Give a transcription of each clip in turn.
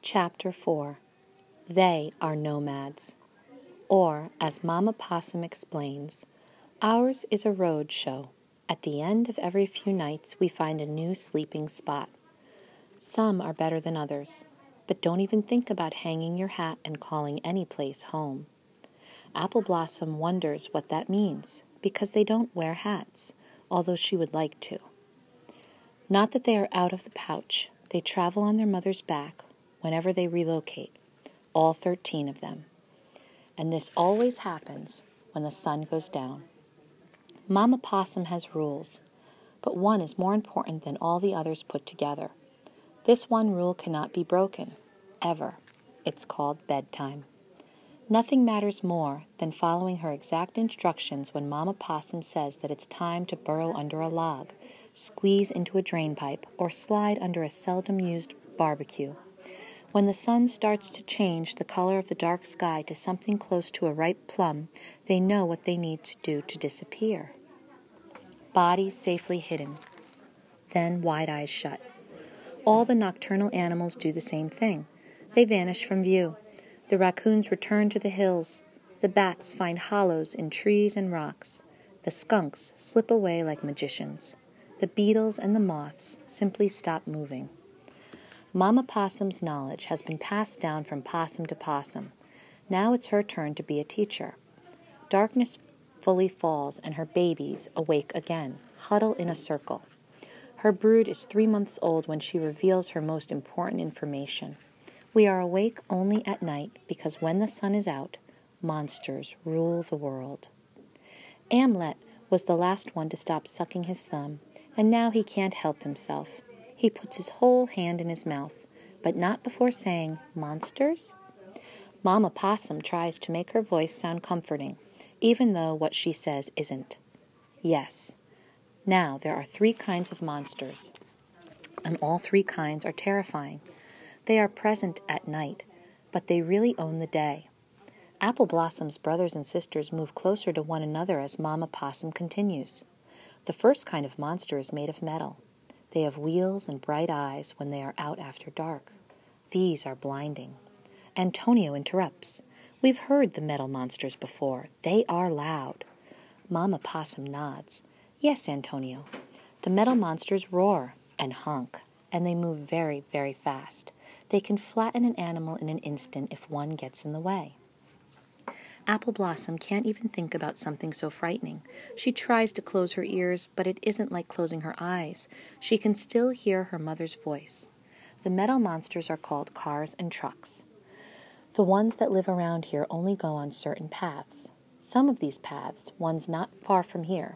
Chapter 4. They are nomads. Or, as Mama Possum explains, ours is a road show. At the end of every few nights, we find a new sleeping spot. Some are better than others, but don't even think about hanging your hat and calling any place home. Apple Blossom wonders what that means, because they don't wear hats, although she would like to. Not that they are out of the pouch. They travel on their mother's back whenever they relocate, all 13 of them. And this always happens when the sun goes down. Mama Possum has rules, but one is more important than all the others put together. This one rule cannot be broken, ever. It's called bedtime. Nothing matters more than following her exact instructions when Mama Possum says that it's time to burrow under a log, squeeze into a drain pipe, or slide under a seldom-used barbecue. When the sun starts to change the color of the dark sky to something close to a ripe plum, they know what they need to do to disappear. Bodies safely hidden, then wide eyes shut. All the nocturnal animals do the same thing. They vanish from view. The raccoons return to the hills. The bats find hollows in trees and rocks. The skunks slip away like magicians. The beetles and the moths simply stop moving. Mama Possum's knowledge has been passed down from possum to possum. Now it's her turn to be a teacher. Darkness fully falls, and her babies, awake again, huddle in a circle. Her brood is 3 months old when she reveals her most important information. We are awake only at night because when the sun is out, monsters rule the world. Amlet was the last one to stop sucking his thumb, and now he can't help himself. He puts his whole hand in his mouth, but not before saying, "Monsters?" Mama Possum tries to make her voice sound comforting, even though what she says isn't. Yes. Now there are 3 kinds of monsters, and all 3 kinds are terrifying. They are present at night, but they really own the day. Apple Blossom's brothers and sisters move closer to one another as Mama Possum continues. The first kind of monster is made of metal. They have wheels and bright eyes when they are out after dark. These are blinding. Antonio interrupts. We've heard the metal monsters before. They are loud. Mama Possum nods. Yes, Antonio. The metal monsters roar and honk, and they move very, very fast. They can flatten an animal in an instant if one gets in the way. Apple Blossom can't even think about something so frightening. She tries to close her ears, but it isn't like closing her eyes. She can still hear her mother's voice. The metal monsters are called cars and trucks. The ones that live around here only go on certain paths. Some of these paths, ones far from here,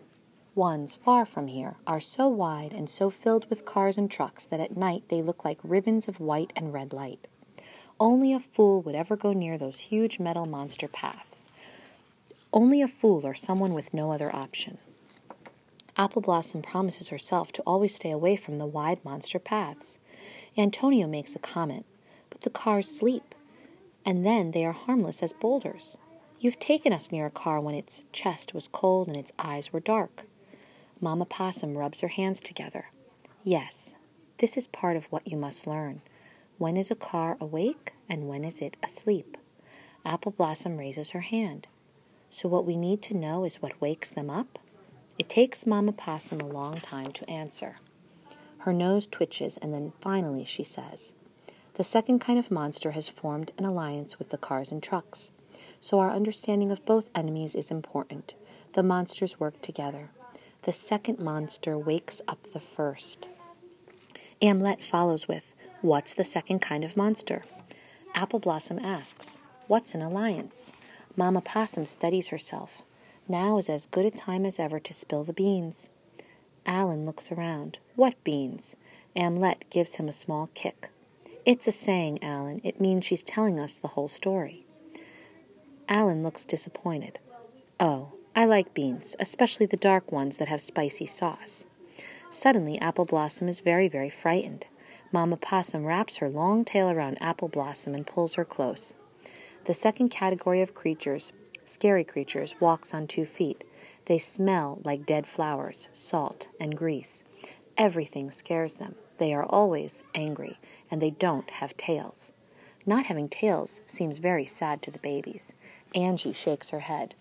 are so wide and so filled with cars and trucks that at night they look like ribbons of white and red light. Only a fool would ever go near those huge metal monster paths. Only a fool or someone with no other option. Apple Blossom promises herself to always stay away from the wide monster paths. Antonio makes a comment, but the cars sleep, and then they are harmless as boulders. You've taken us near a car when its chest was cold and its eyes were dark. Mama Possum rubs her hands together. Yes, this is part of what you must learn. When is a car awake and when is it asleep? Apple Blossom raises her hand. So what we need to know is what wakes them up? It takes Mama Possum a long time to answer. Her nose twitches and then finally she says, the second kind of monster has formed an alliance with the cars and trucks. So our understanding of both enemies is important. The monsters work together. The second monster wakes up the first. Amlet follows with, what's the second kind of monster? Apple Blossom asks, what's an alliance? Mama Possum studies herself. Now is as good a time as ever to spill the beans. Alan looks around. What beans? Amlet gives him a small kick. It's a saying, Alan. It means she's telling us the whole story. Alan looks disappointed. Oh, I like beans, especially the dark ones that have spicy sauce. Suddenly, Apple Blossom is very, very frightened. Mama Possum wraps her long tail around Apple Blossom and pulls her close. The second category of creatures, scary creatures, walks on 2 feet. They smell like dead flowers, salt, and grease. Everything scares them. They are always angry, and they don't have tails. Not having tails seems very sad to the babies. Angie shakes her head.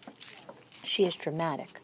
She is dramatic,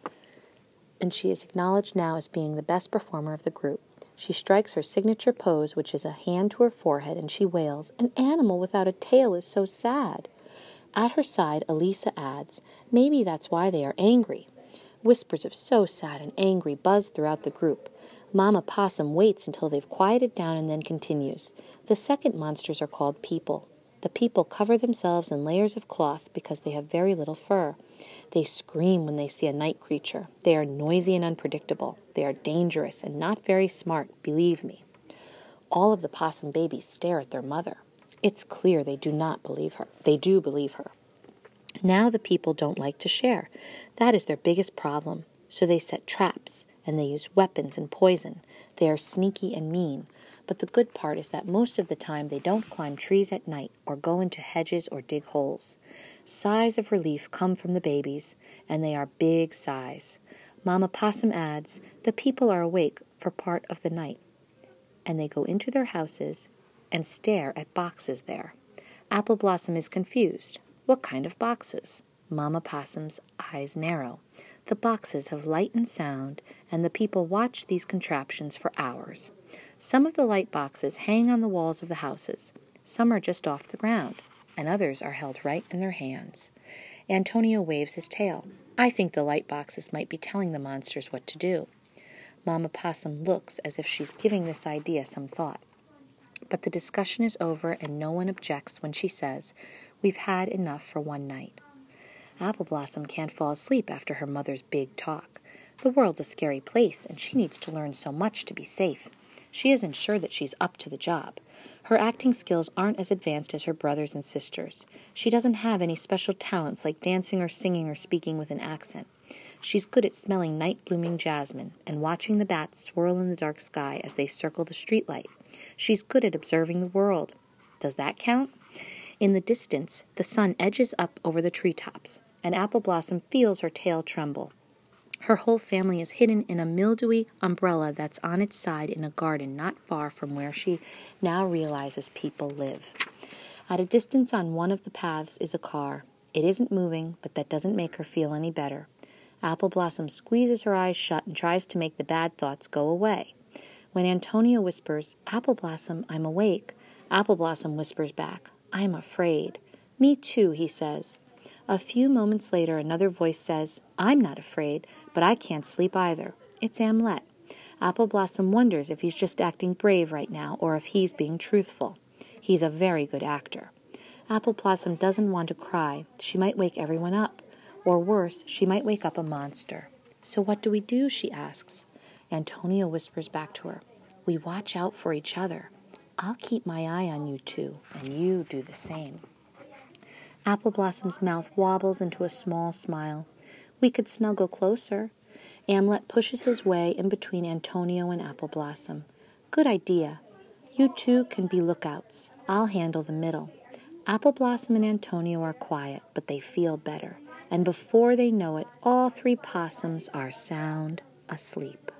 and she is acknowledged now as being the best performer of the group. She strikes her signature pose, which is a hand to her forehead, and she wails, "An animal without a tail is so sad." At her side, Elisa adds, "Maybe that's why they are angry." Whispers of "so sad" and "angry" buzz throughout the group. Mama Possum waits until they've quieted down and then continues. The second monsters are called people. The people cover themselves in layers of cloth because they have very little fur. They scream when they see a night creature. They are noisy and unpredictable. They are dangerous and not very smart, believe me. All of the possum babies stare at their mother. It's clear they do not believe her. They do believe her. Now the people don't like to share. That is their biggest problem. So they set traps, and they use weapons and poison. They are sneaky and mean. But the good part is that most of the time they don't climb trees at night or go into hedges or dig holes. Sighs of relief come from the babies, and they are big sighs. Mama Possum adds, "The people are awake for part of the night," and they go into their houses and stare at boxes there. Apple Blossom is confused. What kind of boxes? Mama Possum's eyes narrow. The boxes have light and sound, and the people watch these contraptions for hours. Some of the light boxes hang on the walls of the houses. Some are just off the ground, and others are held right in their hands. Antonio waves his tail. I think the light boxes might be telling the monsters what to do. Mama Possum looks as if she's giving this idea some thought. But the discussion is over, and no one objects when she says, "We've had enough for one night." Apple Blossom can't fall asleep after her mother's big talk. The world's a scary place, and she needs to learn so much to be safe. She isn't sure that she's up to the job. Her acting skills aren't as advanced as her brothers and sisters. She doesn't have any special talents like dancing or singing or speaking with an accent. She's good at smelling night-blooming jasmine and watching the bats swirl in the dark sky as they circle the streetlight. She's good at observing the world. Does that count? In the distance, the sun edges up over the treetops, and Apple Blossom feels her tail tremble. Her whole family is hidden in a mildewy umbrella that's on its side in a garden not far from where she now realizes people live. At a distance on one of the paths is a car. It isn't moving, but that doesn't make her feel any better. Apple Blossom squeezes her eyes shut and tries to make the bad thoughts go away. When Antonio whispers, "Apple Blossom, I'm awake," Apple Blossom whispers back, "I'm afraid." "Me too," he says. A few moments later, another voice says, "I'm not afraid, but I can't sleep either." It's Amlet. Apple Blossom wonders if he's just acting brave right now or if he's being truthful. He's a very good actor. Apple Blossom doesn't want to cry. She might wake everyone up. Or worse, she might wake up a monster. "So what do we do?" she asks. Antonio whispers back to her, "We watch out for each other. I'll keep my eye on you two, and you do the same." Apple Blossom's mouth wobbles into a small smile. "We could snuggle closer." Amlet pushes his way in between Antonio and Apple Blossom. "Good idea. You two can be lookouts. I'll handle the middle." Apple Blossom and Antonio are quiet, but they feel better. And before they know it, all three possums are sound asleep.